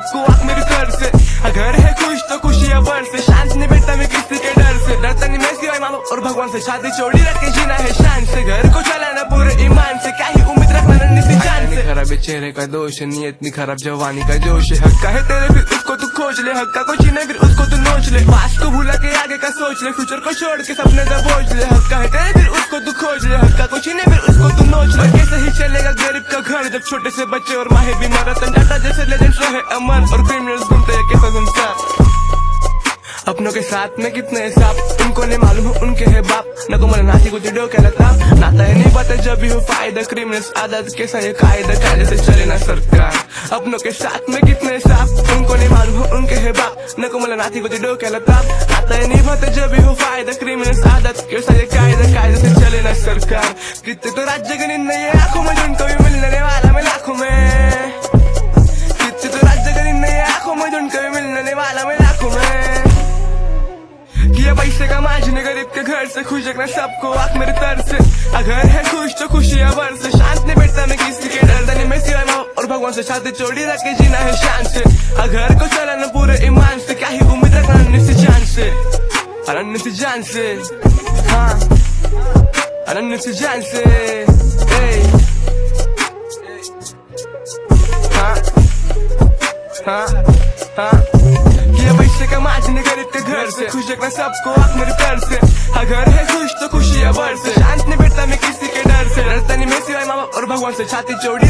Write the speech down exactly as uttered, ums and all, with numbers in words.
सबको आँख मेरी तर से। अगर है खुश तो खुशियाँ बरसे, शांत नहीं बैठता मैं किसी के डर से। डरता नहीं मैं सिवाय माँ बाप और भगवान से, शादी चोड़ी रख के जीना है शान से। घर को चलाना पूरे ईमान से, क्या ही उम्मीद रखना नन्ही सी जान से। खराब है चेहरे का दोष है, नियत नहीं खराब जवानी का जोश है। हक्का है तेरे फिर उसको तू खोज ले, हक्का को छीने फिर उसको तू नोच ले। पास्ट को भूला के आगे का सोच ले, फ्यूचर को छोड़ के सपने दबोच ले। हक्का है तेरे फिर उसको तू खोज ले, हक्का को छीने फिर उसको तू नोच ले। कैसे ही चलेगा गरीब का घर जब छोटे से बच्चे और माहे बीमार, रतन टाटा जैसे लेजेंड्स रहे अमर और क्रिमिनल्स घूमते हैं कैसा संसार। अपनों के साथ में कितने हिसाब, उनको नहीं मालूम है उनके है बाप। न को मरना नाती को जिडो क्या लगता, नाता है नहीं पता जब भी हो फायदा। क्रिमिनल्स आदत कैसा ये कायदा, कायदे से चले ना सरकार। अपनों के साथ में कितने हिसाब, उनको नहीं मालूम है उनके है बाप। न को मरना नाती को जिडो क्या लगता, नाता है नहीं पता जब भी हो फायदा। क्रिमिनल्स आदत कैसा ये कायदा, कायदे से चले ना सरकार। कितने तो राज्य के निर्णय है आंखों में, जिनको भी मिलने वाला मैं लाखों में। कितने तो राज्य के निर्णय है आंखों में, जिनको भी मिलने वाला मैं लाखों में। किया पैसे का माजने गरीब के घर से, खुश रखना सबको आँख मेरे तर से। अगर है खुश तो खुशियाँ बरसे, शांत नहीं बैठता मैं किसी के डर से। मैं सिवाय माँ और भगवान से, शादी चोड़ी रख के जीना है शान से। अगर को चलाना पूरे ईमान से, क्या ही उम्मीद रखना नन्ही सी जान से। अनन्य सी जान से, हाँ अनन्य सी जान से। हाँ हाँ हाँ किया पैसे का माजने गरीब के घर से, खुश रखना सबको आँख मेरे तर से। अगर है खुश तो खुशियाँ बरसे, शांत नहीं बैठता मैं किसी के डर से। डरता नहीं मैं सिवाय माँ बाप और भगवान से, छाती चौड़ी